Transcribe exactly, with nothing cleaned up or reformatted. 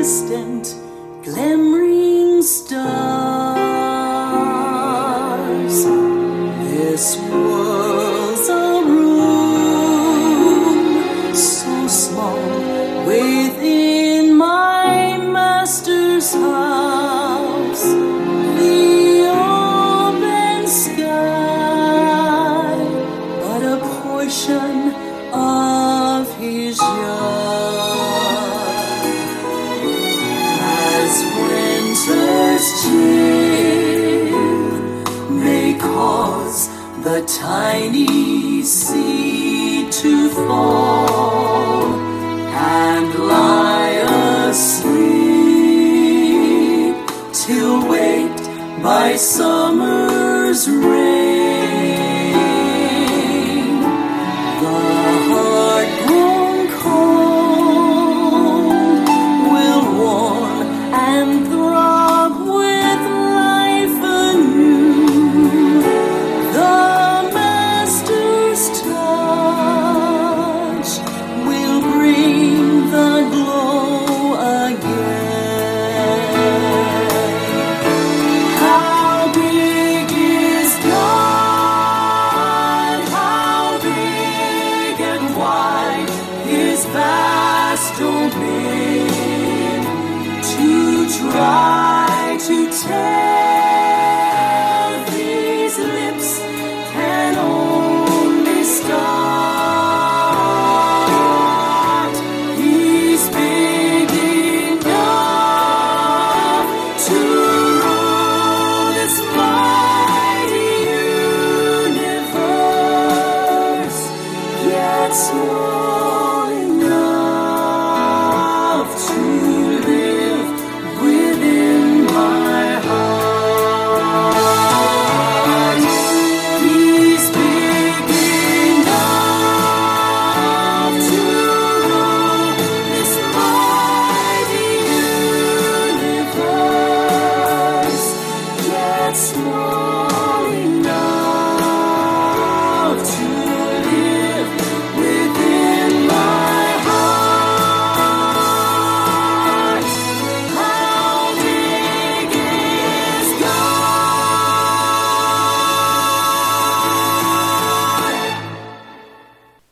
distant glimmering stars. This world's a room so small within my master's house. The open sky, but a portion of his yard. As winter's chill may cause the tiny seed to fall and lie asleep till waked by summer's rain. The heart grown cold will warm and throb with life anew. The Master's touch will bring the glow again. How big is God? How big and wide His vast domain, to try to tell